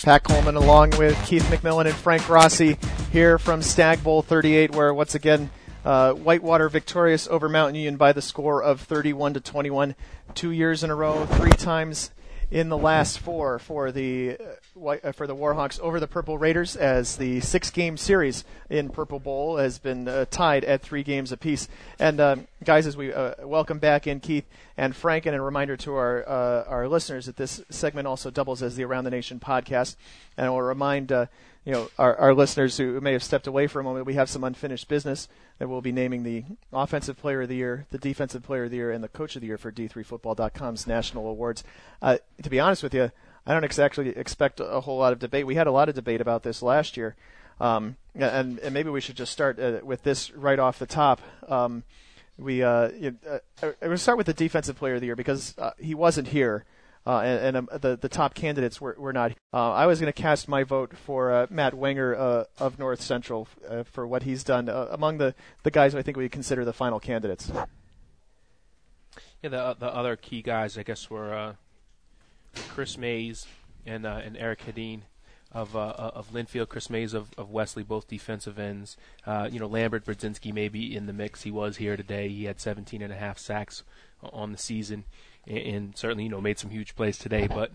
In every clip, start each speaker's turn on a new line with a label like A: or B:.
A: Pat Coleman along with Keith McMillan and Frank Rossi here from Stag Bowl 38, where once again Whitewater victorious over Mountain Union by the score of 31-21, 2 years in a row, 3 times in the last 4 for the Warhawks over the Purple Raiders, as the 6-game series in Purple Bowl has been tied at 3 games apiece. And guys, as we welcome back in Keith and Frank, and a reminder to our listeners that this segment also doubles as the Around the Nation podcast, and I will remind our listeners who may have stepped away for a moment, we have some unfinished business that we'll be naming the Offensive Player of the Year, the Defensive Player of the Year, and the Coach of the Year for D3Football.com's national awards. To be honest with you, I don't actually expect a whole lot of debate. We had a lot of debate about this last year, and maybe we should just start with this right off the top. We'll start with the Defensive Player of the Year because he wasn't here. The top candidates were not. I was going to cast my vote for Matt Wenger of North Central for what he's done among the guys who I think we consider the final candidates.
B: Yeah, the other key guys, I guess, were Chris Mays and Eric Hedin of Linfield. Chris Mays of Wesley, both defensive ends. Lambert Brzezinski may be in the mix. He was here today. He had 17.5 sacks on the season. And certainly, made some huge plays today. But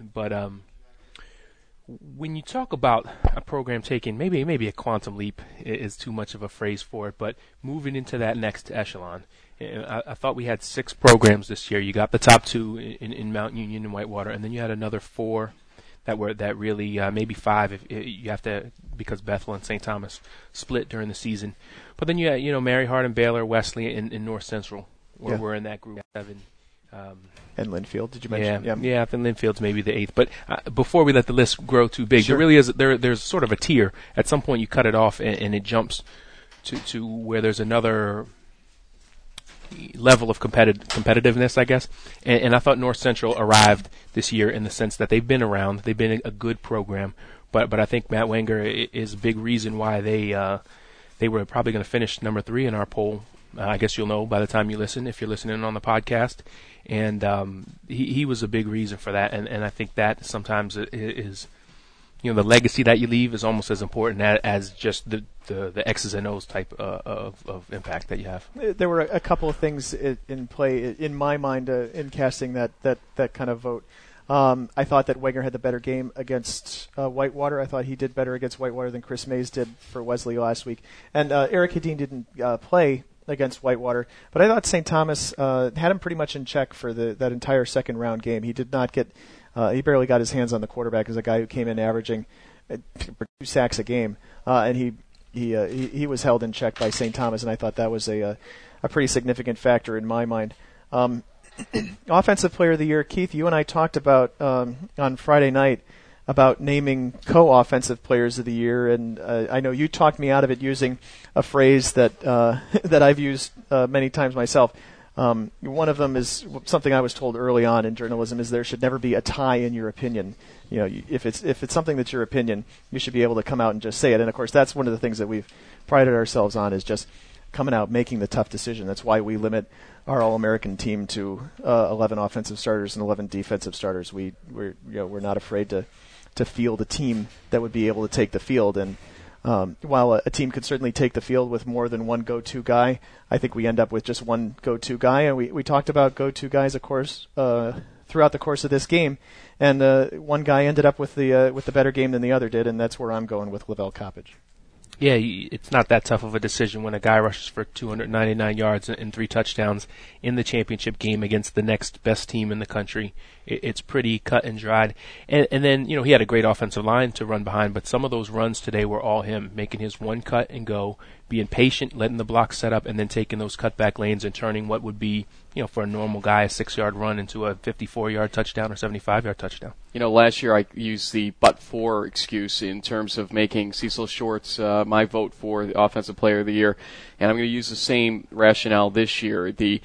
B: when you talk about a program taking maybe a quantum leap is too much of a phrase for it, but moving into that next echelon, I thought we had 6 programs this year. You got the top 2 in Mount Union and Whitewater, and then you had another 4 that really maybe 5 if you have to, because Bethel and St. Thomas split during the season. But then you had Mary Hardin, Baylor, Wesley, and North Central were in that group 7.
A: And Linfield, did you mention?
B: Yeah, I think Linfield's maybe the 8th. But before we let the list grow too big, There really is there's sort of a tier. At some point, you cut it off, and it jumps to where there's another level of competitiveness, I guess. And I thought North Central arrived this year in the sense that they've been around, they've been a good program, but I think Matt Wenger is a big reason why they were probably going to finish number 3 in our poll. I guess you'll know by the time you listen, if you're listening on the podcast. And he was a big reason for that. And I think that sometimes is, the legacy that you leave is almost as important as just the X's and O's type of impact that you have.
A: There were a couple of things in play in my mind in casting that kind of vote. I thought that Wenger had the better game against Whitewater. I thought he did better against Whitewater than Chris Mays did for Wesley last week. And Eric Hedin didn't play against Whitewater, but I thought St. Thomas had him pretty much in check for that entire second round game. He did not get, he barely got his hands on the quarterback as a guy who came in averaging 2 sacks a game, and he was held in check by St. Thomas, and I thought that was a pretty significant factor in my mind. Offensive Player of the Year, Keith, you and I talked about on Friday night about naming co-offensive players of the year, and I know you talked me out of it using a phrase that that I've used many times myself. One of them is something I was told early on in journalism: is there should never be a tie in your opinion. If it's something that's your opinion, you should be able to come out and just say it. And of course, that's one of the things that we've prided ourselves on, is just coming out, making the tough decision. That's why we limit our All-American team to 11 offensive starters and 11 defensive starters. We're not afraid to field a team that would be able to take the field. And while a team could certainly take the field with more than one go-to guy, I think we end up with just one go-to guy. And we talked about go-to guys, of course, throughout the course of this game. And one guy ended up with the better game than the other did, and that's where I'm going with Lavelle Coppage.
B: Yeah, it's not that tough of a decision when a guy rushes for 299 yards and 3 touchdowns in the championship game against the next best team in the country. It's pretty cut and dried. And then, he had a great offensive line to run behind, but some of those runs today were all him, making his one cut and go, being patient, letting the block set up, and then taking those cutback lanes and turning what would be, for a normal guy, a 6-yard run into a 54-yard touchdown or 75-yard touchdown.
C: Last year I used the but-for excuse in terms of making Cecil Shorts my vote for the Offensive Player of the Year, and I'm going to use the same rationale this year.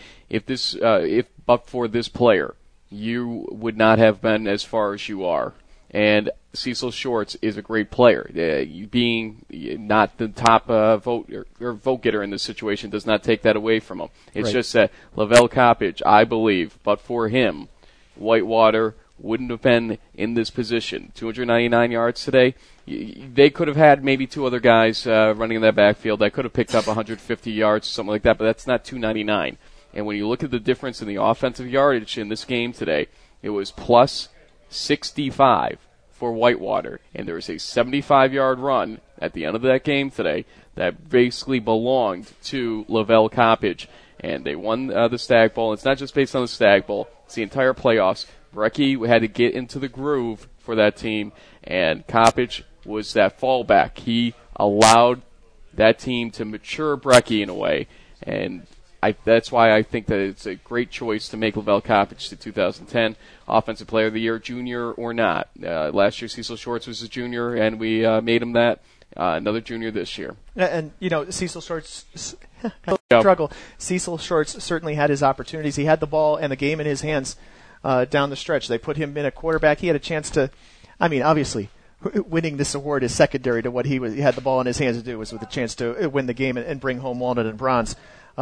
C: If but for this player, you would not have been as far as you are. And Cecil Shorts is a great player. Being not the top vote getter in this situation does not take that away from him. It's just that Lavelle Coppage, I believe, but for him, Whitewater wouldn't have been in this position. 299 yards today. They could have had maybe two other guys running in that backfield that could have picked up 150 yards or something like that, but that's not 299. And when you look at the difference in the offensive yardage in this game today, it was plus 65 for Whitewater. And there was a 75-yard run at the end of that game today that basically belonged to Lavelle Coppage. And they won the Stag Bowl. It's not just based on the Stag Bowl. It's the entire playoffs. Brecky had to get into the groove for that team, and Coppage was that fallback. He allowed that team to mature Brecky in a way, and that's why I think that it's a great choice to make Lavelle Coppage the 2010 Offensive Player of the Year, junior or not. Last year Cecil Shorts was a junior, and we made him that. Another junior this year.
A: And, Cecil Shorts struggle. Cecil Shorts certainly had his opportunities. He had the ball and the game in his hands down the stretch. They put him in a quarterback. He had a chance to, obviously, winning this award is secondary to what he had the ball in his hands to do, was with a chance to win the game and bring home walnut and bronze.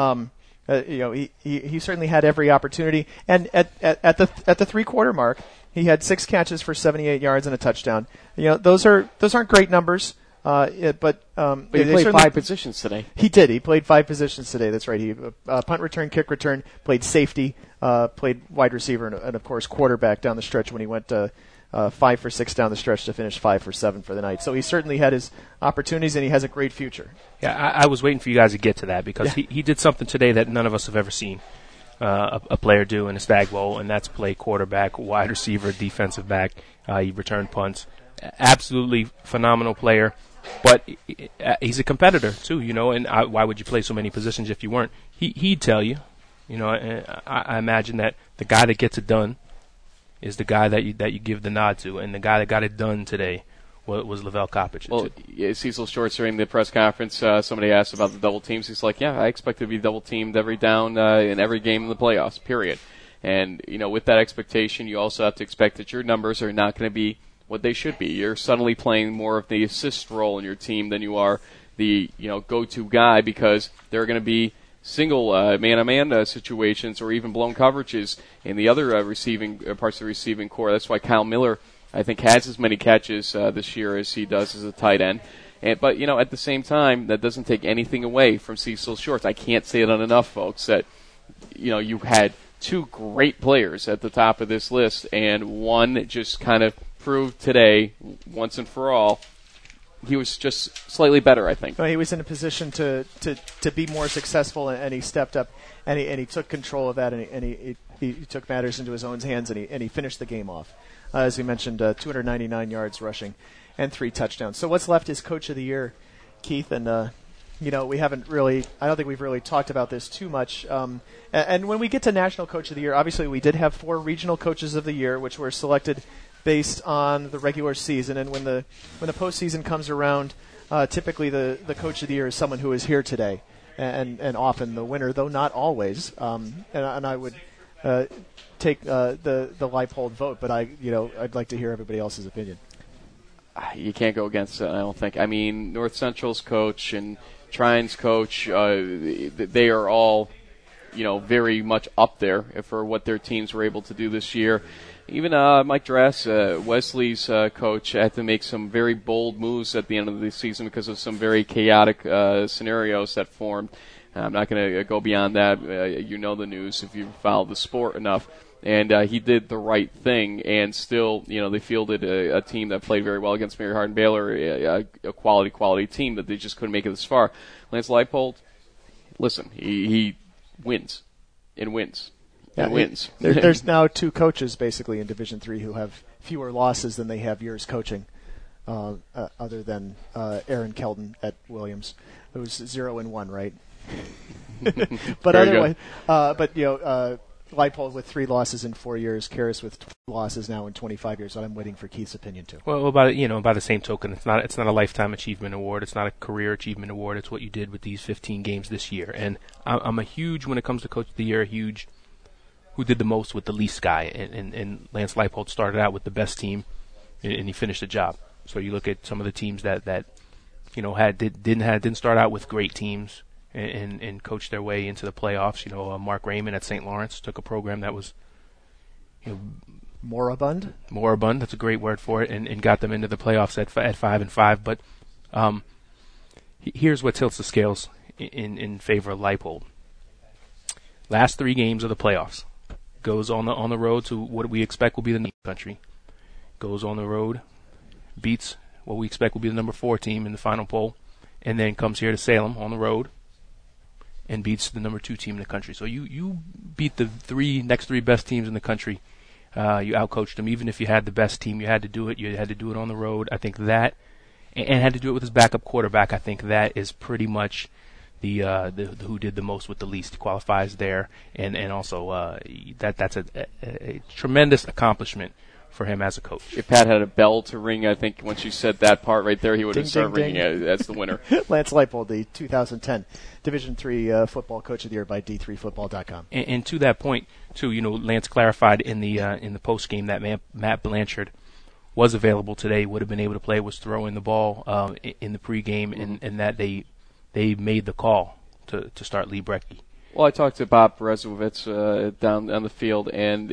A: He certainly had every opportunity. And at the 3-quarter mark, he had 6 catches for 78 yards and a touchdown. Those aren't great numbers. But
C: he played 5 positions today.
A: He did. He played 5 positions today. That's right. He punt return, kick return, played safety, played wide receiver, and of course quarterback down the stretch when he went 5 for 6 down the stretch to finish 5 for 7 for the night. So he certainly had his opportunities, and he has a great future.
B: Yeah, I was waiting for you guys to get to that because he did something today that none of us have ever seen a player do in a Stag Bowl, and that's play quarterback, wide receiver, defensive back. He returned punts. Absolutely phenomenal player. But he's a competitor too, and why would you play so many positions if you weren't? He'd tell you, I imagine that the guy that gets it done is the guy that you give the nod to, and the guy that got it done today was Lavelle Coppage.
C: Well, Cecil Shorts during the press conference, somebody asked about the double teams. He's like, I expect to be double teamed every down in every game in the playoffs, period. And, with that expectation, you also have to expect that your numbers are not going to be what they should be. You're suddenly playing more of the assist role in your team than you are the go-to guy, because there are going to be single man-on-man situations or even blown coverages in the other receiving parts of the receiving core. That's why Kyle Miller, I think, has as many catches this year as he does as a tight end. But at the same time, that doesn't take anything away from Cecil Shorts. I can't say it enough, folks, that you had 2 great players at the top of this list, and one just kind of proved today, once and for all, he was just slightly better, I think.
A: Well, he was in a position to be more successful, and he stepped up, and he took control of that, and he took matters into his own hands, and he finished the game off. As we mentioned, 299 yards rushing and 3 touchdowns. So what's left is Coach of the Year, Keith, and we haven't really, I don't think we've really talked about this too much. And when we get to National Coach of the Year, obviously we did have 4 regional coaches of the year, which were selected based on the regular season. And when the postseason comes around, typically the Coach of the Year is someone who is here today, and often the winner, though not always. And I would take the Leipold vote, but I'd like to hear everybody else's opinion.
C: You can't go against it, I don't think. North Central's coach and Trine's coach, they are all, very much up there for what their teams were able to do this year. Even Mike Dress, Wesley's coach, had to make some very bold moves at the end of the season because of some very chaotic scenarios that formed. I'm not going to go beyond that. You know the news if you follow the sport enough. And he did the right thing, and still, they fielded a team that played very well against Mary Hardin Baylor, a quality team, that they just couldn't make it this far. Lance Leipold, listen, he wins and wins. Wins.
A: There's now 2 coaches basically in Division III who have fewer losses than they have years coaching, other than Aaron Kelton at Williams, who's 0-1, right? But otherwise, Leipold with 3 losses in 4 years, Karras with 12 losses now in 25 years. So I'm waiting for Keith's opinion too.
B: Well, by the same token, it's not a lifetime achievement award. It's not a career achievement award. It's what you did with these 15 games this year. And I'm a huge, when it comes to Coach of the Year, who did the most with the least guy. And Lance Leipold started out with the best team, and he finished the job. So you look at some of the teams that didn't start out with great teams and coached their way into the playoffs. Mark Raymond at St. Lawrence took a program that was
A: moribund.
B: That's a great word for it, and got them into the playoffs at 5-5. But here's what tilts the scales in favor of Leipold. Last 3 games of the playoffs. Goes on the road to what we expect will be the country. Goes on the road, beats what we expect will be the number 4 team in the final poll, and then comes here to Salem on the road and beats the number 2 team in the country. So you beat the next three best teams in the country. You outcoached them. Even if you had the best team, you had to do it. You had to do it on the road. I think that, and had to do it with his backup quarterback. I think that is pretty much the who did the most with the least qualifies there, and also that's a tremendous accomplishment for him as a coach.
C: If Pat had a bell to ring, I think once you said that part right there, he would have
A: Ding,
C: started
A: ding,
C: ringing
A: ding.
C: it as the winner.
A: Lance Leipold, the 2010 Division III Football Coach of the Year by D3Football.com.
B: And to that point, too, Lance clarified in the post game that Matt Blanchard was available today, would have been able to play, was throwing the ball in the pregame, and that they made the call to start Lee Brecky.
C: Well, I talked to Bob Berezowitz down on the field, and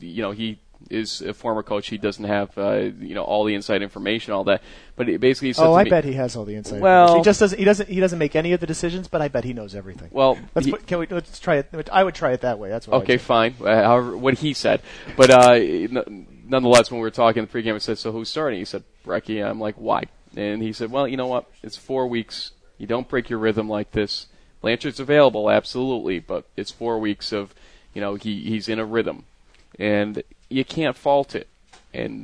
C: he is a former coach. He doesn't have all the inside information, all that. But it basically said
A: I bet he has all the inside.
C: Well,
A: he just doesn't. He doesn't make any of the decisions, but I bet he knows everything.
C: Well,
A: let's try it. I would try it that way. That's what.
C: Okay, fine. However, what he said, but nonetheless, when we were talking in the pregame, I said, "So who's starting?" He said, "Brecky." I'm like, "Why?" And he said, "Well, you know what? It's 4 weeks. You don't break your rhythm like this. Blanchard's available, absolutely, but it's 4 weeks of, he's in a rhythm, and you can't fault it." And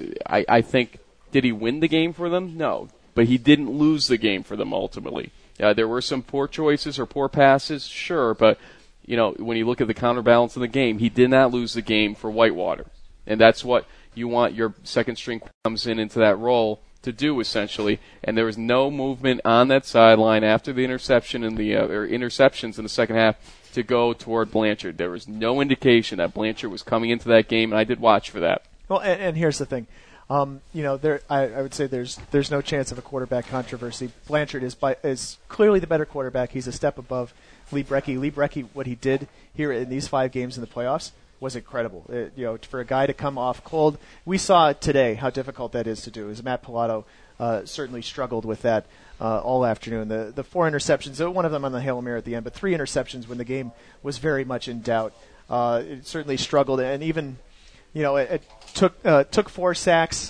C: I think, did he win the game for them? No, but he didn't lose the game for them ultimately. There were some poor choices or poor passes, sure, but when you look at the counterbalance of the game, he did not lose the game for Whitewater, and that's what you want your second string comes into that role to do, essentially. And there was no movement on that sideline after the interception and the interceptions in the second half to go toward Blanchard. There was no indication that Blanchard was coming into that game, and I did watch for that.
A: Well, and here's the thing. I would say there's no chance of a quarterback controversy. Blanchard is clearly the better quarterback. He's a step above Lee Brecky. Lee Brecky, what he did here in these 5 games in the playoffs was incredible. For a guy to come off cold, we saw today how difficult that is to do. As Matt Pilato certainly struggled with that all afternoon. The 4 interceptions, one of them on the Hail Mary at the end, but 3 interceptions when the game was very much in doubt. It certainly struggled, and even it took 4 sacks.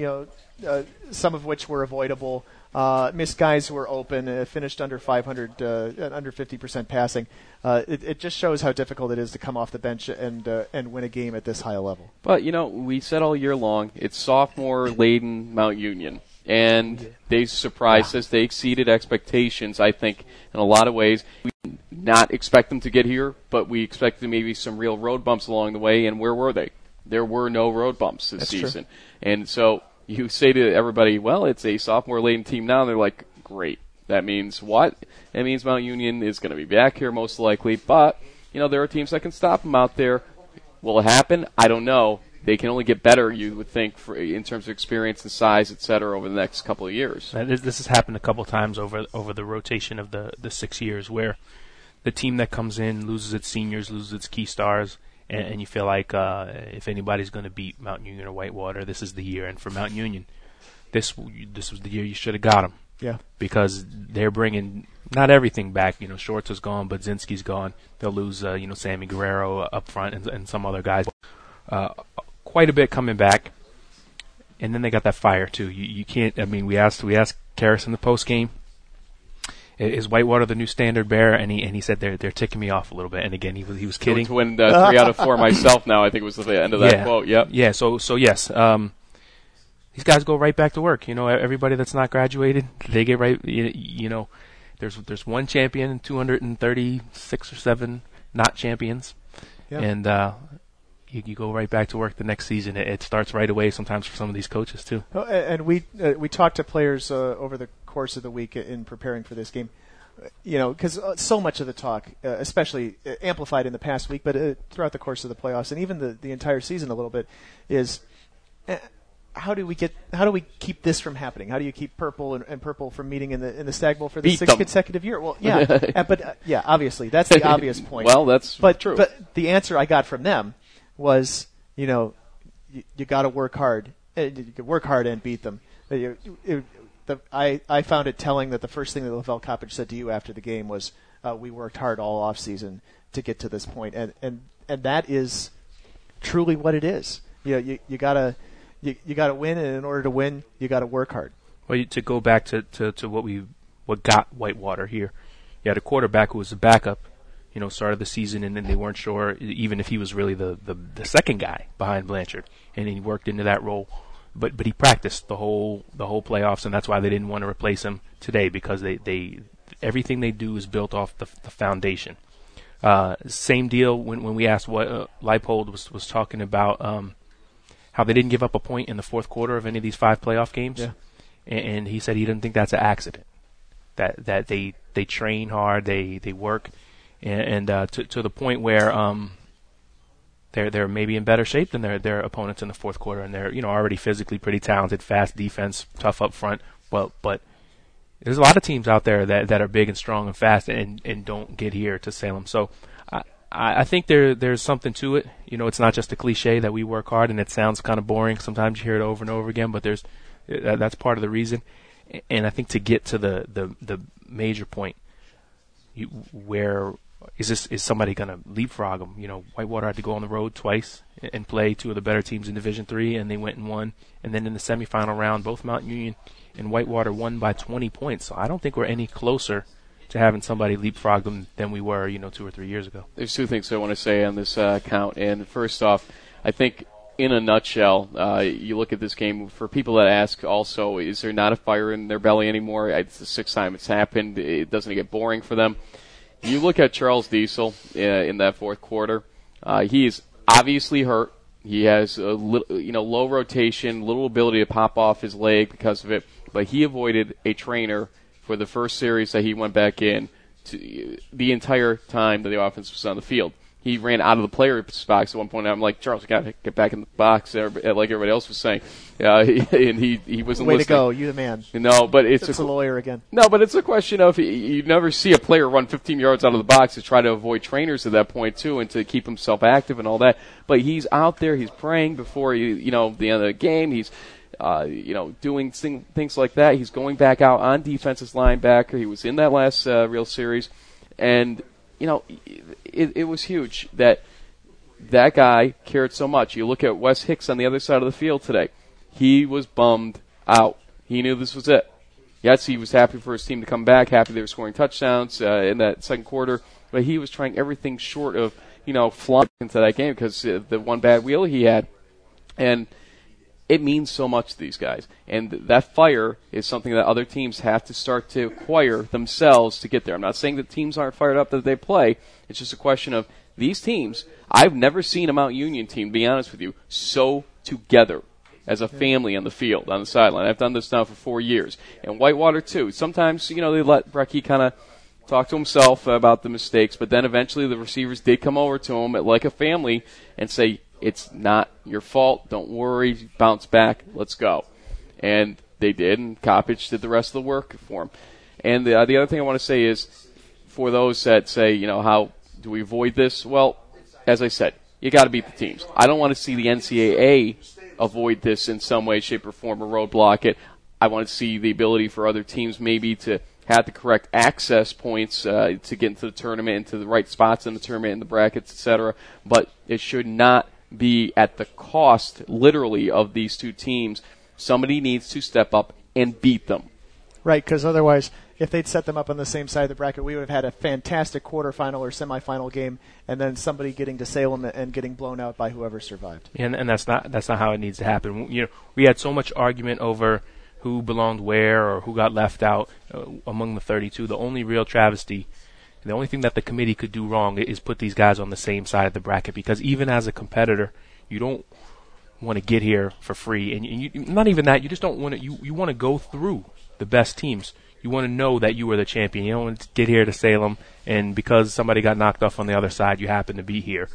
A: Some of which were avoidable. Missed guys who were open. Finished under 500, under 50% passing. It just shows how difficult it is to come off the bench and win a game at this high a level.
C: But we said all year long, it's sophomore-laden Mount Union, and they surprised us. They exceeded expectations, I think, in a lot of ways. We did not expect them to get here, but we expected maybe some real road bumps along the way. And where were they? There were no road bumps this season, and so you say to everybody, well, it's a sophomore-laden team now, and they're like, great. That means what? It means Mount Union is going to be back here most likely, but, there are teams that can stop them out there. Will it happen? I don't know. They can only get better, you would think, in terms of experience and size, et cetera, over the next couple of years.
B: This has happened a couple times over the rotation of the 6 years, where the team that comes in loses its seniors, loses its key stars, and you feel like if anybody's going to beat Mount Union or Whitewater, this is the year. And for Mount Union, this was the year you should have got them.
A: Yeah.
B: Because they're bringing not everything back. Shorts is gone, but Zinski's gone. They'll lose, Sammy Guerrero up front and some other guys. Quite a bit coming back. And then they got that fire too. You can't. I mean, we asked Karras in the post game, is Whitewater the new standard bearer? And he said they're ticking me off a little bit. And again, he was kidding.
C: To win 3 out of 4 myself now, I think was the end of that quote. Yep.
B: Yeah. So yes. These guys go right back to work. Everybody that's not graduated, they get right. There's one champion and 236 or 7 not champions, and you go right back to work the next season. It starts right away. Sometimes for some of these coaches too.
A: And we talked to players over the course of the week in preparing for this game. Because so much of the talk, especially amplified in the past week, but throughout the course of the playoffs and even the entire season a little bit, is how do we keep this from happening? How do you keep Purple and Purple from meeting in the Stag Bowl for the 6th consecutive year? Well, yeah, but obviously that's the obvious point.
C: Well, that's true.
A: But the answer I got from them was, you got to work hard. You can work hard and beat them. I found it telling that the first thing that Lavelle Coppage said to you after the game was, "We worked hard all off season to get to this point," and that is truly what it is. You gotta win, and in order to win, you got to work hard.
B: Well, to go back to what got Whitewater here, you had a quarterback who was a backup, started the season, and then they weren't sure even if he was really the second guy behind Blanchard, and he worked into that role. But he practiced the whole playoffs, and that's why they didn't want to replace him today, because they everything they do is built off the foundation. Same deal when we asked what Leipold was talking about, how they didn't give up a point in the fourth quarter of any of these 5 playoff games, and he said he didn't think that's an accident. That they train hard, they work, and to the point where they're maybe in better shape than their opponents in the fourth quarter, and they're already physically pretty talented, fast defense, tough up front. But there's a lot of teams out there that are big and strong and fast and don't get here to Salem. So I think there's something to it. It's not just a cliche that we work hard, and it sounds kind of boring. Sometimes you hear it over and over again, but that's part of the reason. And I think to get to the major point, where is somebody going to leapfrog them? Whitewater had to go on the road twice and play 2 of the better teams in Division III, and they went and won. And then in the semifinal round, both Mount Union and Whitewater won by 20 points. So I don't think we're any closer to having somebody leapfrog them than we were, 2 or 3 years ago.
C: There's 2 things I want to say on this count. And first off, I think in a nutshell, you look at this game, for people that ask also, is there not a fire in their belly anymore? It's the 6th time it's happened. It doesn't get boring for them. You look at Charles Diesel in that fourth quarter. He is obviously hurt. He has a low rotation, little ability to pop off his leg because of it. But he avoided a trainer for the first series that he went back in the entire time that the offense was on the field. He ran out of the player box at one point. I'm like, Charles, you got to get back in the box, like everybody else was saying. And he wasn't
A: Way
C: listening.
A: to go, you the man.
C: No, but it's
A: a lawyer again.
C: No, but it's a question of you never see a player run 15 yards out of the box to try to avoid trainers at that point too, and to keep himself active and all that. But he's out there, he's praying before the end of the game. He's doing things like that. He's going back out on defense as linebacker. He was in that last real series, and it was huge that guy cared so much. You look at Wes Hicks on the other side of the field today. He was bummed out. He knew this was it. Yes, he was happy for his team to come back, happy they were scoring touchdowns in that second quarter, but he was trying everything short of, flying into that game because the one bad wheel he had. And it means so much to these guys. And that fire is something that other teams have to start to acquire themselves to get there. I'm not saying that teams aren't fired up that they play. It's just a question of these teams. I've never seen a Mount Union team, to be honest with you, so together as a family on the field, on the sideline. I've done this now for 4 years. And Whitewater, too. Sometimes, they let Brecky kind of talk to himself about the mistakes, but then eventually the receivers did come over to him like a family and say, it's not your fault. Don't worry. Bounce back. Let's go. And they did, and Coppage did the rest of the work for him. And the other thing I want to say is, for those that say, how do we avoid this? Well, as I said, you got to beat the teams. I don't want to see the NCAA avoid this in some way, shape, or form, or roadblock it. I want to see the ability for other teams maybe to have the correct access points to get into the tournament, into the right spots in the tournament, in the brackets, etc. But it should not be at the cost, literally, of these 2 teams. Somebody needs to step up and beat them.
A: Right, because otherwise, if they'd set them up on the same side of the bracket, we would have had a fantastic quarterfinal or semifinal game, and then somebody getting to Salem and getting blown out by whoever survived.
B: And that's not how it needs to happen. We had so much argument over who belonged where or who got left out among the 32. The only real travesty, the only thing that the committee could do wrong is put these guys on the same side of the bracket, because even as a competitor, you don't want to get here for free. And you, not even that, you just don't want to, you want to go through the best teams. You want to know that you are the champion. You don't want to get here to Salem, and because somebody got knocked off on the other side, you happen to be here.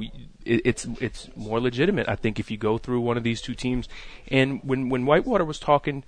B: It's more legitimate, I think, if you go through one of these 2 teams. And when Whitewater was talking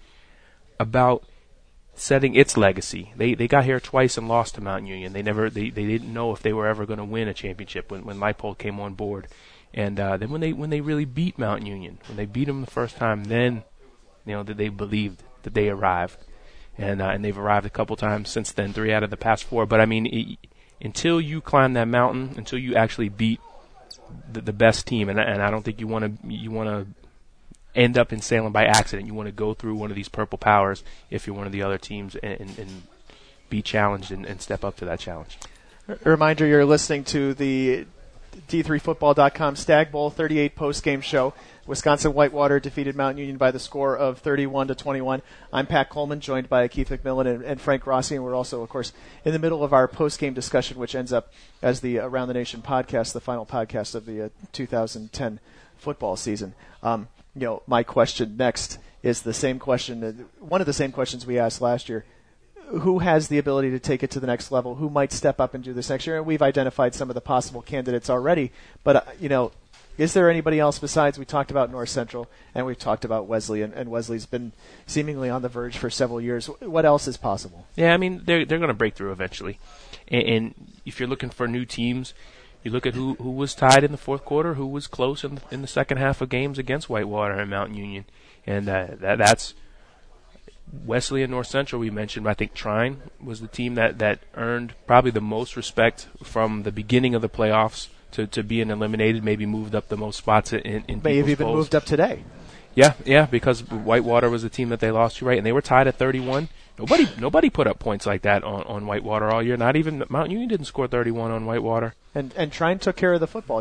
B: about setting its legacy, they got here twice and lost to Mount Union. They didn't know if they were ever going to win a championship when Leipold came on board. And then when they really beat Mount Union, when they beat them the first time, then that they believed that they arrived, and they've arrived a couple times since then, 3 out of the past 4. But I mean, until you climb that mountain, until you actually beat the best team, and I don't think you want to end up in Salem by accident. You want to go through one of these Purple Powers if you're one of the other teams and be challenged and step up to that challenge.
A: A reminder, you're listening to the D3Football.com Stag Bowl 38 post-game show. Wisconsin Whitewater defeated Mount Union by the score of 31-21. I'm Pat Coleman, joined by Keith McMillan and Frank Rossi, and we're also, of course, in the middle of our post-game discussion, which ends up as the Around the Nation podcast, the final podcast of the 2010 football season. My question next is the same question, one of the same questions we asked last year. Who has the ability to take it to the next level? Who might step up and do this next year? And we've identified some of the possible candidates already. But, is there anybody else besides, we talked about North Central and we've talked about Wesley, and Wesley's been seemingly on the verge for several years. What else is possible?
B: Yeah, I mean, they're going to break through eventually. And if you're looking for new teams, you look at who was tied in the fourth quarter, who was close in the second half of games against Whitewater and Mount Union. And that's Wesley and North Central we mentioned, but I think Trine was the team that earned probably the most respect from the beginning of the playoffs to being eliminated, maybe moved up the most spots in
A: may have even
B: polls.
A: Moved up today.
B: Yeah, because Whitewater was the team that they lost to, right? And they were tied at 31. Nobody put up points like that on Whitewater all year. Not even Mount Union didn't score 31 on Whitewater.
A: And Trine took care of the football.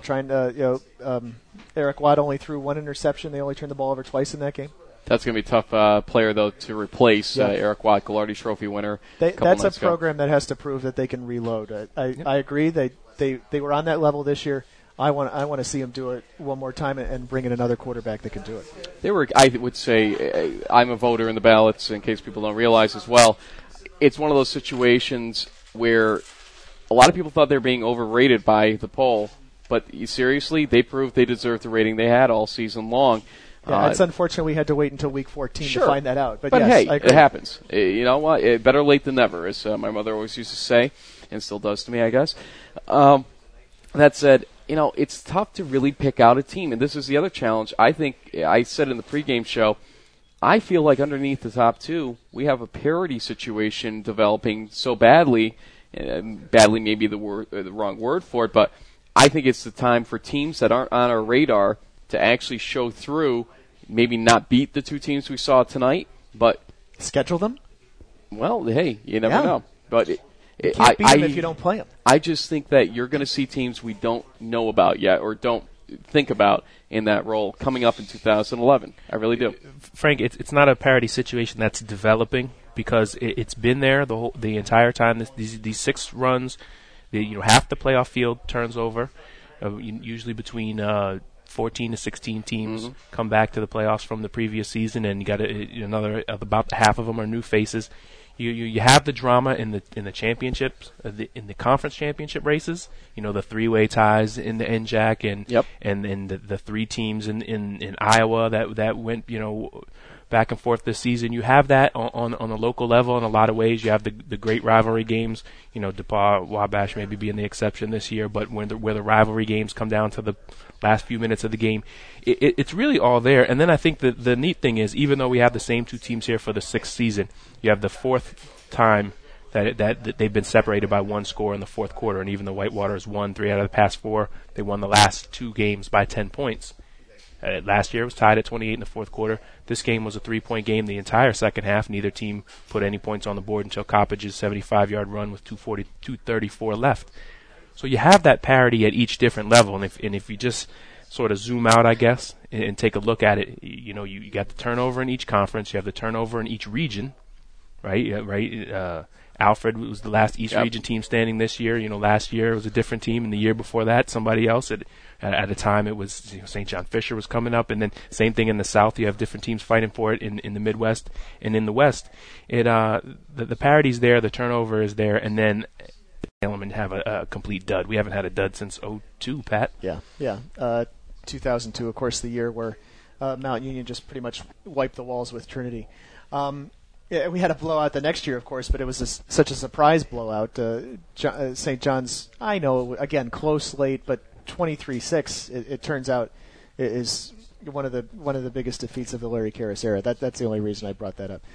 A: Eric Watt only threw 1 interception. They only turned the ball over twice in that game.
C: That's going to be a tough player, though, to replace. Eric Watt, Gagliardi Trophy winner.
A: That's a program that has to prove that they can reload. I agree. They were on that level this year. I want to see them do it one more time and bring in another quarterback that can do it.
C: They were, I would say, I'm a voter in the ballots, in case people don't realize as well. It's one of those situations where a lot of people thought they were being overrated by the poll, but seriously, they proved they deserved the rating they had all season long.
A: Yeah, it's unfortunate we had to wait until week 14 to find that out. But yes,
C: hey,
A: I agree.
C: It happens. You know what? Better late than never, as my mother always used to say, and still does to me, I guess. That said, it's tough to really pick out a team, and this is the other challenge. I think I said in the pregame show, I feel like underneath the top 2, we have a parity situation developing so badly. Badly may be the wrong word for it, but I think it's the time for teams that aren't on our radar to actually show through, maybe not beat the 2 teams we saw tonight, but
A: schedule them.
C: Well, hey, you never know. But
A: you can't beat them if you don't play them.
C: I just think that you're going to see teams we don't know about yet or don't think about in that role coming up in 2011. I really do.
B: Frank, it's not a parity situation that's developing because it's been there the entire time. These 6 runs, half the playoff field turns over, usually between 14 to 16 teams come back to the playoffs from the previous season, and you got another about half of them are new faces. You have the drama in the championships, in the conference championship races. The 3-way ties in the NJAC and the 3 teams in Iowa that went back and forth this season. You have that on a local level in a lot of ways. You have the great rivalry games. DePauw, Wabash maybe being the exception this year, but where the rivalry games come down to the last few minutes of the game, it's really all there. And then I think the neat thing is, even though we have the same 2 teams here for the 6th season, you have the 4th time that they've been separated by 1 score in the fourth quarter. And even though Whitewater has won 3 out of the past 4, they won the last 2 games by 10 points. Last year it was tied at 28 in the fourth quarter. This game was a 3-point game the entire second half. Neither team put any points on the board until Coppage's 75-yard run with 2:34 left. So you have that parity at each different level, and if you just sort of zoom out, I guess, and take a look at it, you got the turnover in each conference, you have the turnover in each region, right? Alfred was the last East Region team standing this year. Last year it was a different team, and the year before that somebody else. At a time it was St. John Fisher was coming up, and then same thing in the South. You have different teams fighting for it in the Midwest and in the West. The parity's there, the turnover is there, and then Salem have a complete dud. We haven't had a dud since 2002, Pat.
A: Yeah. 2002, of course, the year where Mount Union just pretty much wiped the walls with Trinity. We had a blowout the next year, of course, but it was such a surprise blowout. St. John's, I know, again, close late, but 23-6, it turns out is one of the biggest defeats of the Larry Karras era. That's the only reason I brought that up.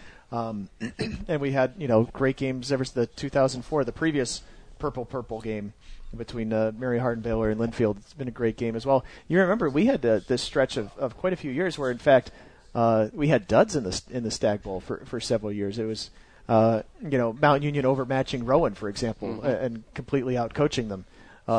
A: And we had great games ever since the 2004, the previous purple game between Mary Hardin Baylor and Linfield. It's been a great game as well. You remember we had this stretch of quite a few years where, in fact, we had duds in the Stag Bowl for several years. It was Mount Union overmatching Rowan, for example, and completely outcoaching them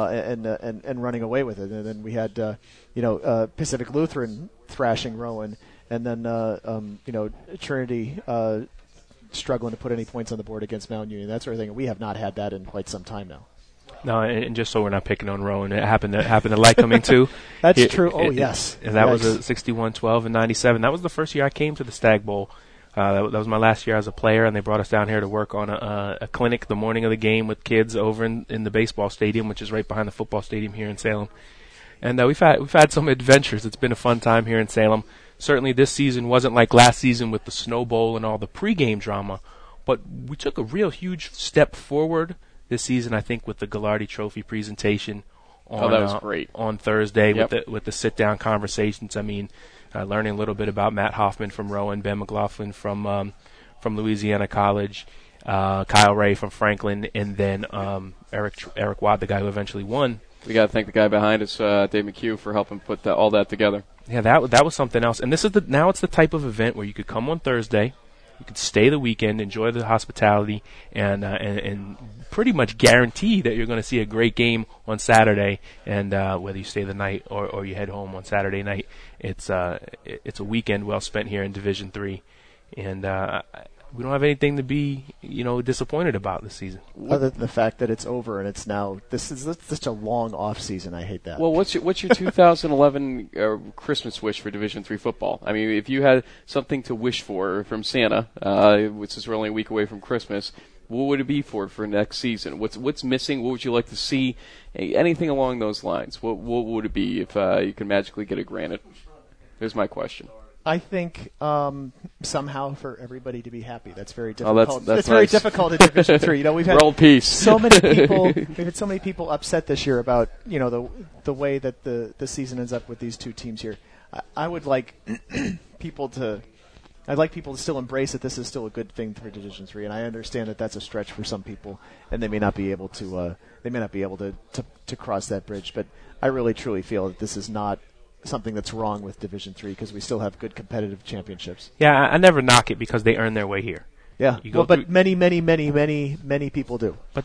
A: and running away with it. And then we had Pacific Lutheran thrashing Rowan, and then Trinity struggling to put any points on the board against Mount Union, that sort of thing. We have not had that in quite some time now.
B: No, and just so we're not picking on Rowan, it happened to Lycoming too.
A: That's true. Yes.
B: And that was a 61-12 in 97. That was the first year I came to the Stag Bowl. That was my last year as a player, and they brought us down here to work on a clinic the morning of the game with kids over in the baseball stadium, which is right behind the football stadium here in Salem. And we've had some adventures. It's been a fun time here in Salem. Certainly this season wasn't like last season with the Snow Bowl and all the pregame drama, but we took a real huge step forward this season, I think, with the Gallardi Trophy presentation on,
C: that was great.
B: On Thursday.
C: Yep.
B: with the sit-down conversations. I mean, learning a little bit about Matt Hoffman from Rowan, Ben McLaughlin from Louisiana College, Kyle Ray from Franklin, and then Eric Watt, the guy who eventually won.
C: We got to thank the guy behind us, Dave McHugh, for helping put all that together.
B: Yeah, that was something else. And this is now it's the type of event where you could come on Thursday, you could stay the weekend, enjoy the hospitality, and pretty much guarantee that you're going to see a great game on Saturday. And whether you stay the night or you head home on Saturday night, it's a weekend well spent here in Division III. And we don't have anything to be disappointed about this season.
A: Other than the fact that it's over and it's now this is such a long off season. I hate that.
C: Well, what's your 2011 Christmas wish for Division III football? I mean, if you had something to wish for from Santa, which is we're only a week away from Christmas, what would it be for next season? What's missing? What would you like to see? Anything along those lines? What would it be if you could magically get it granted? Here's my question.
A: I think somehow for everybody to be happy. That's very difficult.
C: That's
A: it's very
C: nice.
A: difficult at Division III. We've had
C: World peace.
A: so many people. We've had so many people upset this year about the way that the season ends up with these two teams here. I would like people to. I'd like people to still embrace that this is still a good thing for Division III, and I understand that that's a stretch for some people, and they may not be able to. To cross that bridge, but I really truly feel that this is not something that's wrong with Division III because we still have good competitive championships.
B: Yeah, I never knock it because they earn their way here.
A: Yeah, but many people do.
B: But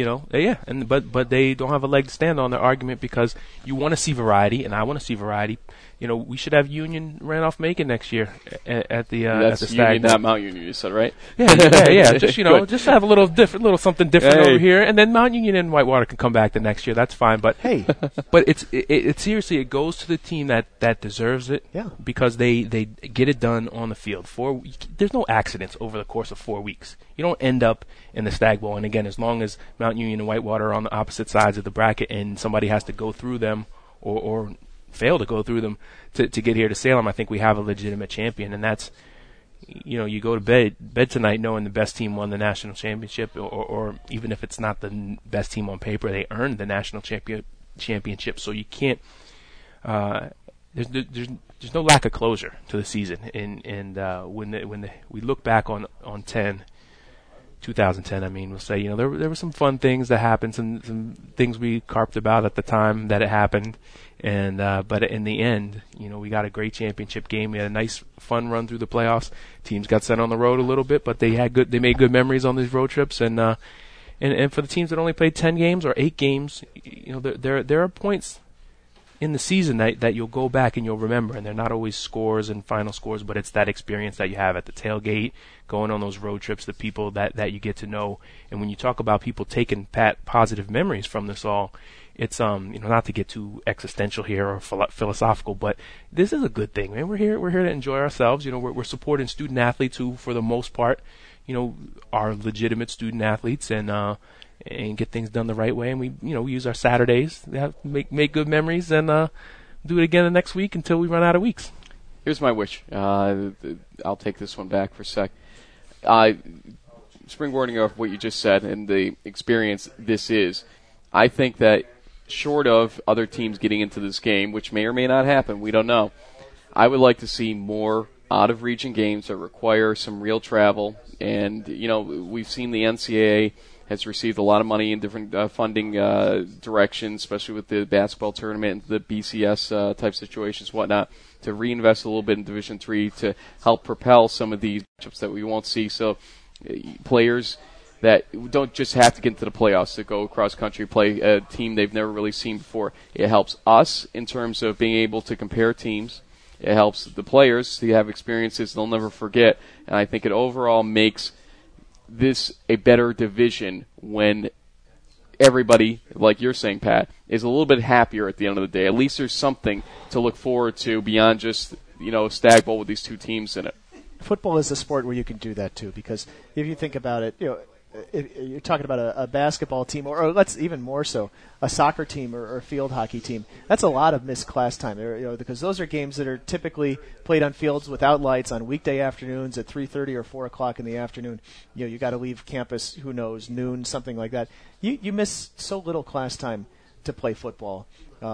B: they don't have a leg to stand on their argument because you want to see variety, and I want to see variety. We should have Union Randolph Macon next year at the Stag
C: Union,
B: Bowl.
C: not Mount Union. You said, right?
B: Yeah. Just have a little something different over here, and then Mount Union and Whitewater can come back the next year. That's fine. But
A: hey,
B: but it's seriously, it goes to the team that deserves it.
A: Yeah.
B: Because they get it done on the field. There's no accidents over the course of 4 weeks. You don't end up in the Stag Bowl. And again, as long as Mount Union and Whitewater are on the opposite sides of the bracket, and somebody has to go through them or fail to go through them to get here to Salem, I think we have a legitimate champion. And that's, you go to bed tonight knowing the best team won the national championship, or even if it's not the best team on paper, they earned the national championship. So you can't. There's no lack of closure to the season. And when we look back on 2010, I mean, we'll say, there were some fun things that happened, some things we carped about at the time that it happened, and but in the end, we got a great championship game. We had a nice, fun run through the playoffs. Teams got sent on the road a little bit, but they made good memories on these road trips, and for the teams that only played 10 games or 8 games, there are points in the season that you'll go back and you'll remember, and they're not always scores and final scores, but it's that experience that you have at the tailgate, going on those road trips, the people that you get to know. And when you talk about people taking positive memories from this all, it's not to get too existential here or philosophical, but this is a good thing, man. We're here to enjoy ourselves. We're supporting student athletes who, for the most part, are legitimate student athletes, and get things done the right way. And we use our Saturdays to make good memories, and do it again the next week until we run out of weeks.
C: Here's my wish. I'll take this one back for a sec. Springboarding off what you just said and the experience this is, I think that short of other teams getting into this game, which may or may not happen, we don't know, I would like to see more out-of-region games that require some real travel. And, we've seen the NCAA has received a lot of money in different funding directions, especially with the basketball tournament and the BCS type situations, whatnot, to reinvest a little bit in Division III to help propel some of these matchups that we won't see. So players that don't just have to get into the playoffs to go cross-country play a team they've never really seen before. It helps us in terms of being able to compare teams. It helps the players to have experiences they'll never forget. And I think it overall makes this a better division when everybody, like you're saying, Pat, is a little bit happier at the end of the day. At least there's something to look forward to beyond just, Stag Bowl with these two teams in it.
A: Football is a sport where you can do that too, because if you think about it, if you're talking about a basketball team, or let's even more so, a soccer team or a field hockey team. That's a lot of missed class time, because those are games that are typically played on fields without lights on weekday afternoons at 3:30 or 4 o'clock in the afternoon. You got to leave campus, who knows, noon, something like that. You miss so little class time to play football,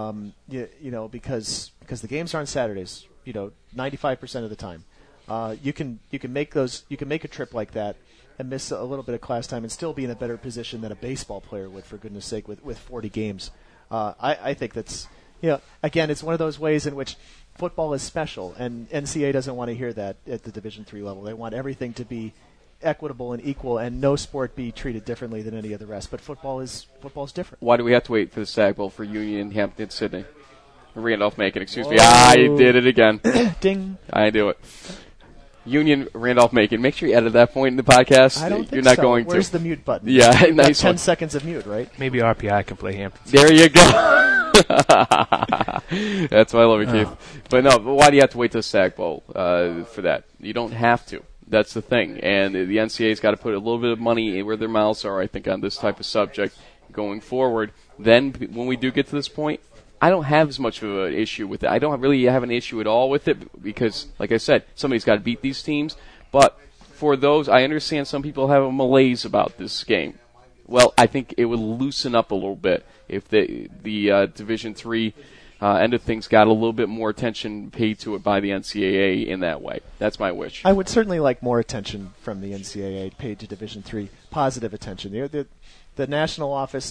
A: because the games are on Saturdays. 95% of the time, you can make a trip like that and miss a little bit of class time and still be in a better position than a baseball player would, for goodness sake, with 40 games. I think that's, again, it's one of those ways in which football is special, and NCAA doesn't want to hear that at the Division III level. They want everything to be equitable and equal, and no sport be treated differently than any of the rest. But football is different.
C: Why do we have to wait for the Stag Bowl for Union, Hampton, Sydney? Randolph-Macon, excuse me. I did it again.
A: Ding.
C: I do it. Union, Randolph-Macon. Make sure you edit that point in the podcast.
A: I don't think
C: You're not
A: so.
C: Going
A: Where's
C: to.
A: the mute button?
C: Yeah, nice
A: 10
C: one.
A: seconds of mute, right?
B: Maybe RPI can play Hampton.
C: There you go. That's why I love it, Keith. But no, why do you have to wait till Stag Bowl for that? You don't have to. That's the thing. And the NCAA's got to put a little bit of money where their mouths are, I think, on this type of subject going forward. Then when we do get to this point, I don't have as much of an issue with it. I don't really have an issue at all with it because, like I said, somebody's got to beat these teams. But for those, I understand some people have a malaise about this game. Well, I think it would loosen up a little bit if the Division III end of things got a little bit more attention paid to it by the NCAA in that way. That's my wish.
A: I would certainly like more attention from the NCAA paid to Division III, positive attention. The national office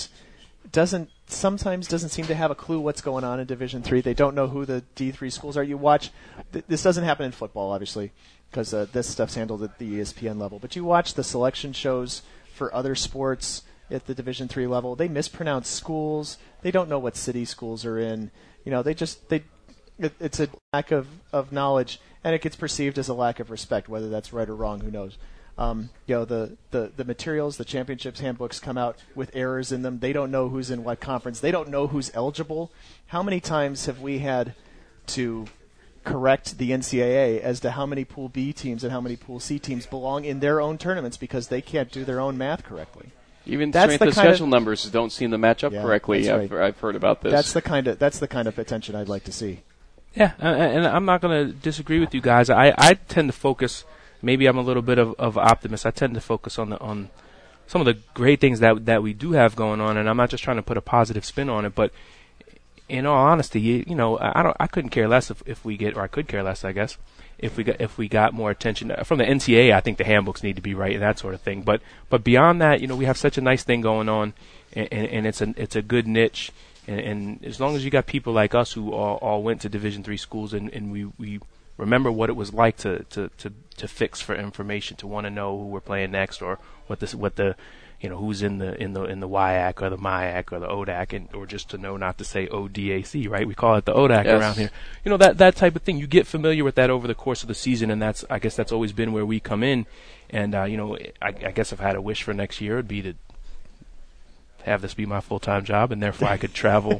A: sometimes doesn't seem to have a clue what's going on in Division III. They don't know who the D3 schools are. You watch, this doesn't happen in football, obviously, because this stuff's handled at the ESPN level. But you watch the selection shows for other sports at the Division III level. They mispronounce schools. They don't know what city schools are in. It's a lack of knowledge, and it gets perceived as a lack of respect. Whether that's right or wrong, who knows? The materials, the championships handbooks come out with errors in them. They don't know who's in what conference. They don't know who's eligible. How many times have we had to correct the NCAA as to how many Pool B teams and how many Pool C teams belong in their own tournaments because they can't do their own math correctly?
C: Even strength of schedule numbers don't seem to match up correctly.
A: Right.
C: I've heard about this.
A: That's the kind of attention I'd like to see.
B: Yeah, and I'm not going to disagree with you guys. I tend to focus. Maybe I'm a little bit of optimist. I tend to focus on some of the great things that we do have going on, and I'm not just trying to put a positive spin on it. But in all honesty, I couldn't care less if we get, or I could care less, I guess, if we got more attention from the NCAA. I think the handbooks need to be right and that sort of thing. But beyond that, we have such a nice thing going on, and it's a good niche. And as long as you got people like us who all went to Division III schools and we remember what it was like to fix for information, to want to know who we're playing next, or what the who's in the WIAC or the MIAC or the ODAC, or just to know not to say ODAC, right? We call it the ODAC around here. That type of thing. You get familiar with that over the course of the season, and I guess that's always been where we come in. And I guess if I had a wish for next year, it'd be to have this be my full-time job, and therefore I could travel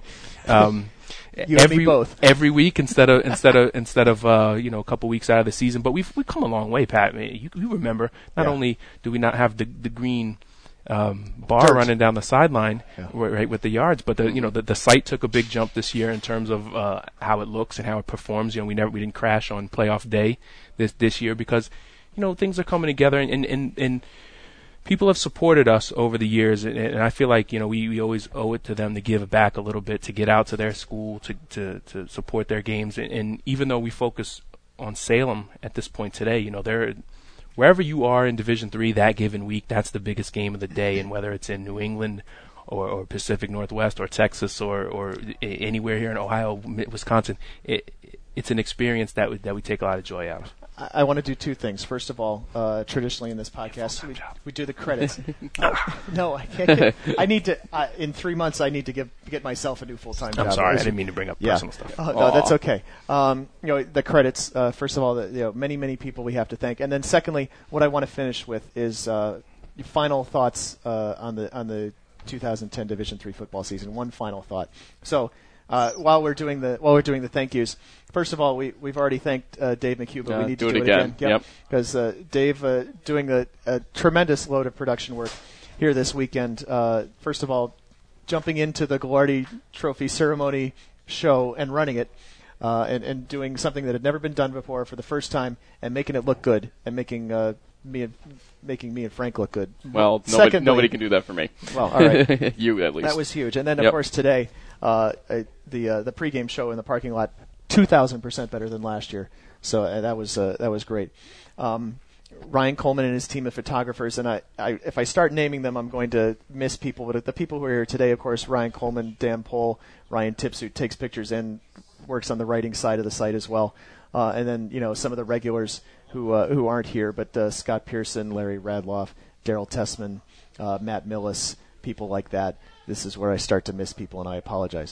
B: every week instead of a couple weeks out of the season. But we've come a long way, Pat. You remember, not only do we not have the green bar running down the sideline, right, with the yards, but the site took a big jump this year in terms of how it looks and how it performs. We didn't crash on playoff day this year because things are coming together, and people have supported us over the years, and I feel like we always owe it to them to give back a little bit, to get out to their school, to support their games. And even though we focus on Salem at this point today, they're wherever you are in Division III that given week, that's the biggest game of the day. And whether it's in New England or Pacific Northwest or Texas or anywhere here in Ohio, Wisconsin, it's an experience that we take a lot of joy out of.
A: I want to do two things. First of all, traditionally in this podcast, we do the credits. No, I can't. I need to. In 3 months, I need to get myself a new full-time job.
B: I'm sorry, I didn't mean to bring up personal stuff.
A: No, that's okay. The credits. First of all, many people we have to thank, and then secondly, what I want to finish with is final thoughts on the 2010 Division III football season. One final thought. So. While we're doing the thank yous, first of all, we've already thanked Dave McHugh, but we need to do it again.
C: Yep.
A: Because Dave doing a tremendous load of production work here this weekend. First of all, jumping into the Gagliardi Trophy ceremony show and running it, and doing something that had never been done before for the first time, and making it look good, and making me and Frank look good.
C: Well, nobody can do that for me.
A: Well, all right.
C: You at least.
A: That was huge. And then, of course, today, the pregame show in the parking lot, 2,000% better than last year. So that was great. Ryan Coleman and his team of photographers, and I if I start naming them, I'm going to miss people. But the people who are here today, of course, Ryan Coleman, Dan Pohl, Ryan Tips, who takes pictures and works on the writing side of the site as well. And then some of the regulars who aren't here, but Scott Pearson, Larry Radloff, Daryl Tessman, Matt Millis, people like that. This is where I start to miss people, and I apologize.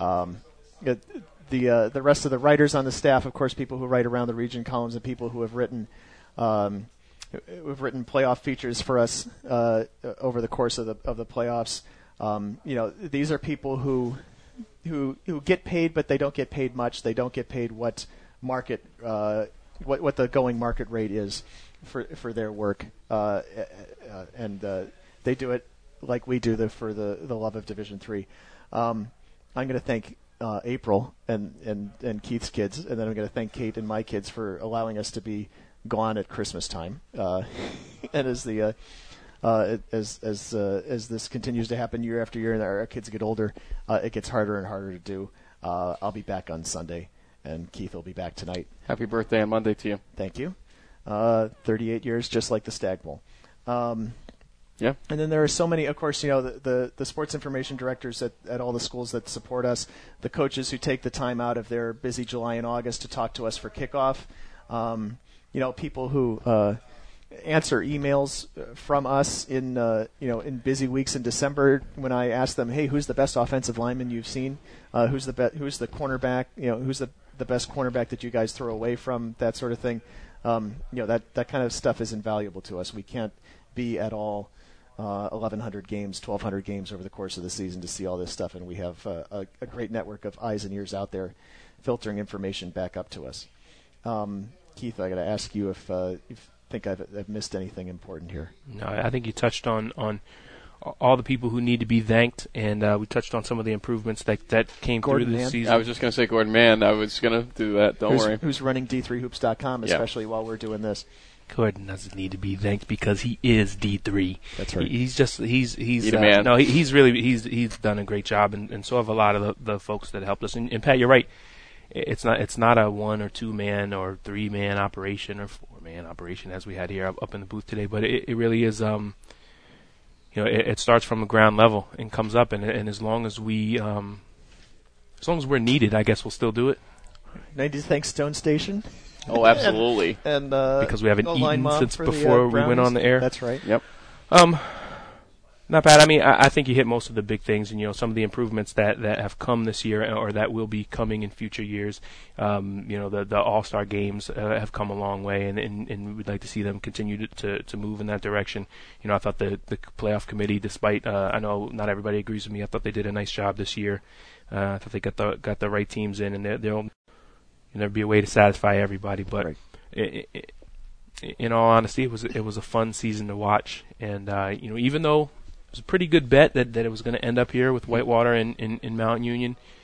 A: The rest of the writers on the staff, of course, people who write around the region columns, and people who have written playoff features for us over the course of the playoffs. These are people who get paid, but they don't get paid much. They don't get paid what market what the going market rate is for their work, and they do it like we do for the love of Division III. I'm going to thank April and Keith's kids, and then I'm going to thank Kate and my kids for allowing us to be gone at Christmas time. And as this continues to happen year after year, and our kids get older, it gets harder and harder to do. I'll be back on Sunday, and Keith will be back tonight.
C: Happy birthday on Monday to you.
A: Thank you. 38 years, just like the Stag Bowl.
C: Yeah.
A: And then there are so many, of course, the sports information directors at all the schools that support us, the coaches who take the time out of their busy July and August to talk to us for kickoff, people who answer emails from us in busy weeks in December when I ask them, hey, who's the best offensive lineman you've seen? Who's the cornerback? Who's the best cornerback that you guys throw away from? That sort of thing. That kind of stuff is invaluable to us. We can't be at all 1,100 games, 1,200 games over the course of the season to see all this stuff, and we have a great network of eyes and ears out there filtering information back up to us. Keith, I got to ask you if you think I've missed anything important here.
B: No, I think you touched on all the people who need to be thanked, and we touched on some of the improvements that came
A: Gordon
B: through this
A: Mann.
B: season.
C: I was just going to say Gordon Mann. I was going to do that. Don't worry.
A: Who's running D3hoops.com, especially while we're doing this.
B: Gordon doesn't need to be thanked because he is D3.
A: That's right.
B: He's
C: a man.
B: No, he's done a great job, and so have a lot of the folks that helped us. And Pat, you're right. It's not a 1 or 2 man or 3 man operation or 4 man operation as we had here up in the booth today, but it really is. It starts from the ground level and comes up, and as long as we're needed, I guess we'll still do it.
A: I need to thank Stone Station.
C: Oh, absolutely.
A: and
B: because we haven't eaten since
A: for
B: before we went on the air.
A: That's right.
C: Yep.
B: Not bad. I mean, I think you hit most of the big things, and some of the improvements that have come this year or that will be coming in future years. The All-Star games have come a long way, and we'd like to see them continue to move in that direction. I thought the playoff committee, despite I know not everybody agrees with me, I thought they did a nice job this year. I thought they got the right teams in, and there'll never be a way to satisfy everybody, but. Right. In all honesty, it was a fun season to watch, and even though it was a pretty good bet that it was going to end up here with Whitewater and Mount Union,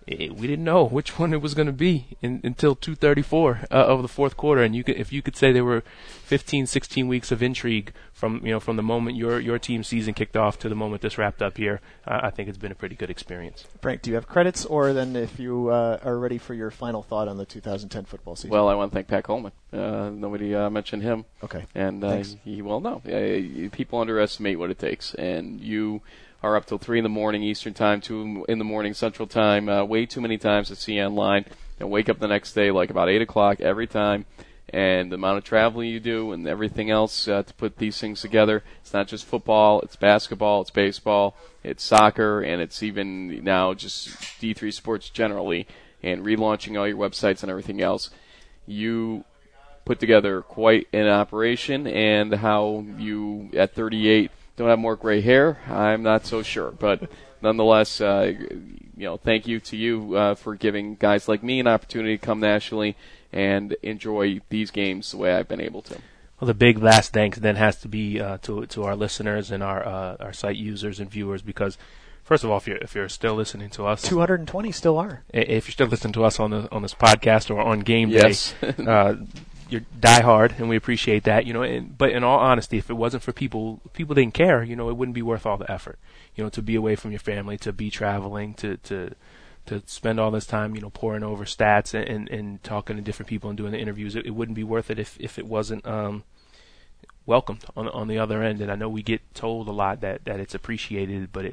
B: we didn't know which one it was going to be until 2:34 of the fourth quarter. And if you could say there were 15, 16 weeks of intrigue from the moment your team season kicked off to the moment this wrapped up here, I think it's been a pretty good experience.
A: Frank, do you have credits, or then if you are ready for your final thought on the 2010 football season?
C: Well, I want to thank Pat Coleman. Nobody mentioned him.
A: Okay.
C: And people underestimate what it takes, and you are up till 3 in the morning Eastern Time, 2 in the morning Central Time, way too many times to see online, and wake up the next day like about 8 o'clock every time, and the amount of traveling you do and everything else to put these things together. It's not just football, it's basketball, it's baseball, it's soccer, and it's even now just D3 sports generally, and relaunching all your websites and everything else. You put together quite an operation, and how you, at 38, don't have more gray hair, I'm not so sure. But nonetheless, thank you to you for giving guys like me an opportunity to come nationally and enjoy these games the way I've been able to.
B: Well, the big last thanks then has to be to our listeners and our site users and viewers, because first of all, if you're still listening to us,
A: 220 still are.
B: If you're still listening to us on this podcast or on game day,
C: yes.
B: You're diehard, and we appreciate that. But in all honesty, if it wasn't for people didn't care, it wouldn't be worth all the effort. To be away from your family, to be traveling, to spend all this time, poring over stats and talking to different people and doing the interviews. It wouldn't be worth it if it wasn't welcomed on the other end. And I know we get told a lot that it's appreciated, but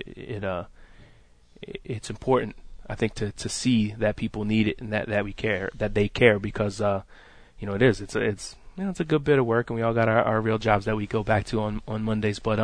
B: it's important, I think, to see that people need it and that we care, that they care, because it is. It's a good bit of work, and we all got our real jobs that we go back to on Mondays. But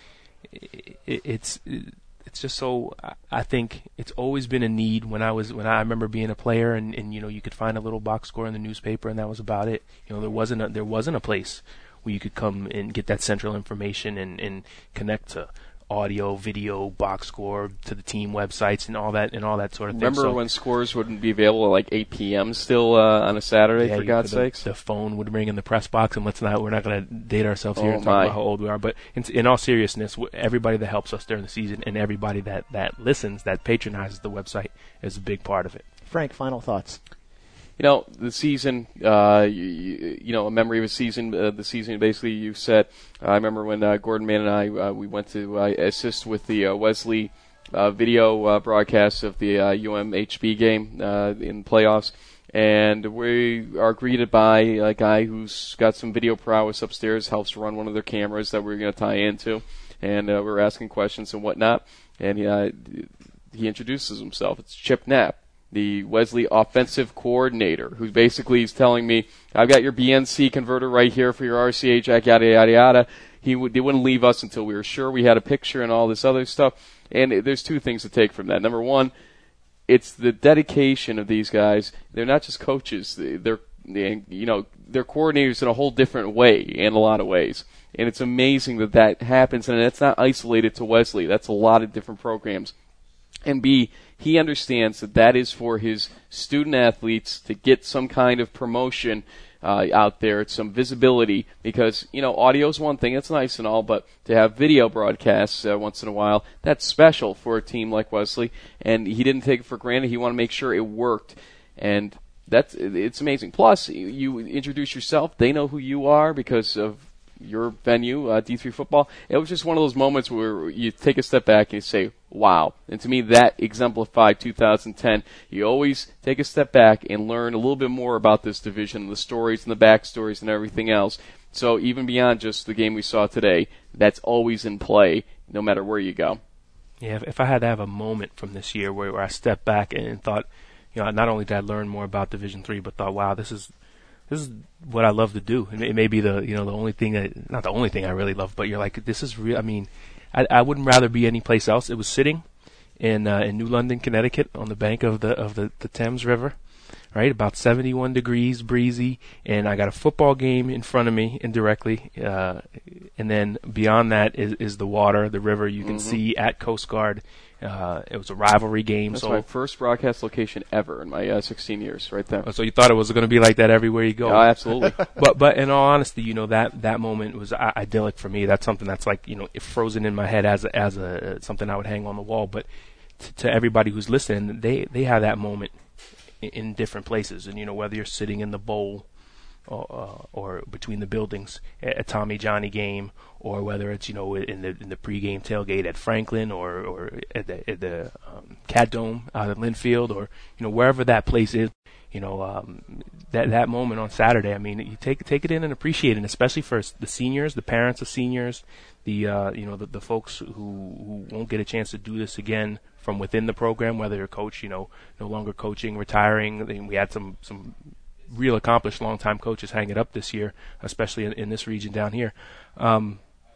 B: it's just so. I think it's always been a need. When I remember being a player, and you could find a little box score in the newspaper, and that was about it. There wasn't a place where you could come and get that central information and connect to audio, video, box score, to the team websites and all that sort of thing.
C: Remember when scores wouldn't be available at like 8 p.m. still on a Saturday, for God's sakes?
B: The phone would ring in the press box, and we're not going to date ourselves here and talk about how old we are. But in all seriousness, everybody that helps us during the season and everybody that listens, that patronizes the website, is a big part of it.
A: Frank, final thoughts.
C: The season, a memory of a season, the season basically you said. I remember when Gordon Mann and I, we went to assist with the Wesley video broadcast of the UMHB game in playoffs. And we are greeted by a guy who's got some video prowess upstairs, helps run one of their cameras that we're going to tie into. And we're asking questions and whatnot. And he introduces himself. It's Chip Knapp, the Wesley offensive coordinator, who basically is telling me, I've got your BNC converter right here for your RCA jack, yada, yada, yada. They wouldn't leave us until we were sure we had a picture and all this other stuff. And there's two things to take from that. Number one, it's the dedication of these guys. They're not just coaches. They're coordinators in a whole different way, in a lot of ways. And it's amazing that happens, and it's not isolated to Wesley. That's a lot of different programs. And B, he understands that is for his student athletes to get some kind of promotion out there, some visibility, because, audio is one thing, it's nice and all, but to have video broadcasts once in a while, that's special for a team like Wesley, and he didn't take it for granted. He wanted to make sure it worked, and it's amazing. Plus, you introduce yourself, they know who you are because of your venue, D3 football. It was just one of those moments where you take a step back and you say, wow. And to me, that exemplified 2010. You always take a step back and learn a little bit more about this division, the stories and the backstories and everything else. So even beyond just the game we saw today, that's always in play, no matter where you go.
B: Yeah, if I had to have a moment from this year where I stepped back and thought, not only did I learn more about Division III, but thought, wow, this is what I love to do. It may be the only thing not the only thing I really love, but you're like, this is real. I mean, I wouldn't rather be any place else. It was sitting in New London, Connecticut, on the bank of the Thames River, right? About 71 degrees, breezy, and I got a football game in front of me indirectly, and then beyond that is the water, the river. You can see at Coast Guard. It was a rivalry game.
C: That's my first broadcast location ever in my 16 years, right there.
B: So you thought it was going to be like that everywhere you go?
C: Oh, absolutely.
B: But in all honesty, that moment was idyllic for me. That's something that's like, frozen in my head as a something I would hang on the wall. But to everybody who's listening, they have that moment in different places, and whether you're sitting in the bowl or between the buildings at a Tommy Johnny game, or whether it's in the pregame tailgate at Franklin or at the Cat Dome out at Linfield, or wherever that place is. That moment on Saturday, I mean, you take it in and appreciate it, and especially for the seniors, the parents of seniors, the folks who won't get a chance to do this again from within the program, whether you're a coach, no longer coaching, retiring. We had some real accomplished long-time coaches hang it up this year, especially in this region down here. And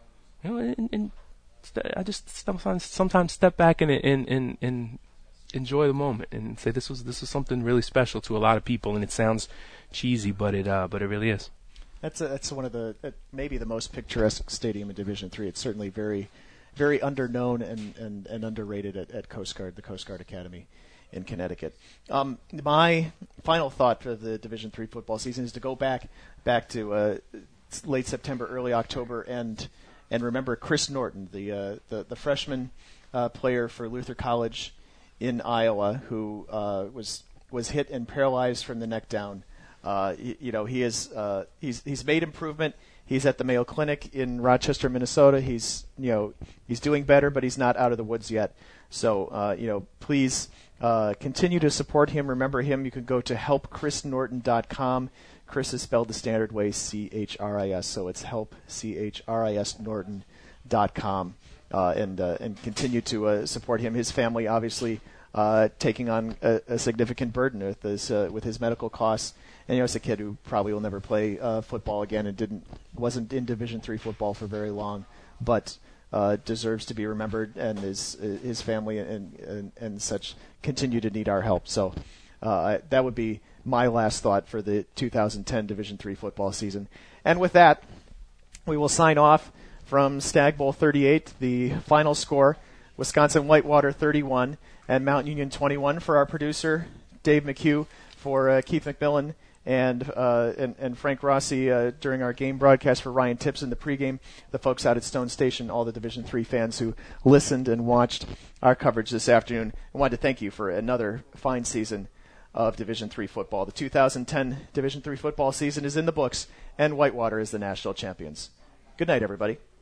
B: I just sometimes step back and enjoy the moment and say this was something really special to a lot of people, and it sounds cheesy, but it really is.
A: That's one of the maybe the most picturesque stadium in Division III. It's certainly very, very underknown and underrated at Coast Guard, the Coast Guard Academy in Connecticut. My final thought for the Division III football season is to go back to late September, early October, and remember Chris Norton, the freshman player for Luther College in Iowa, who was hit and paralyzed from the neck down. He's made improvement. He's at the Mayo Clinic in Rochester, Minnesota. He's doing better, but he's not out of the woods yet. So please continue to support him. Remember him. You can go to helpchrisnorton.com. Chris is spelled the standard way, C-H-R-I-S. So it's helpchrisnorton.com. And continue to support him. His family obviously taking on a significant burden with his medical costs. And it's a kid who probably will never play football again and wasn't in Division III football for very long, but deserves to be remembered, and his family and such continue to need our help. So that would be my last thought for the 2010 Division III football season. And with that, we will sign off from Stag Bowl 38. The final score: Wisconsin Whitewater 31 and Mount Union 21. For our producer Dave McHugh, for Keith McMillan and Frank Rossi during our game broadcast, for Ryan Tipson, the pregame, the folks out at Stone Station, all the Division III fans who listened and watched our coverage this afternoon. I wanted to thank you for another fine season of Division III football. The 2010 Division III football season is in the books, and Whitewater is the national champions. Good night, everybody.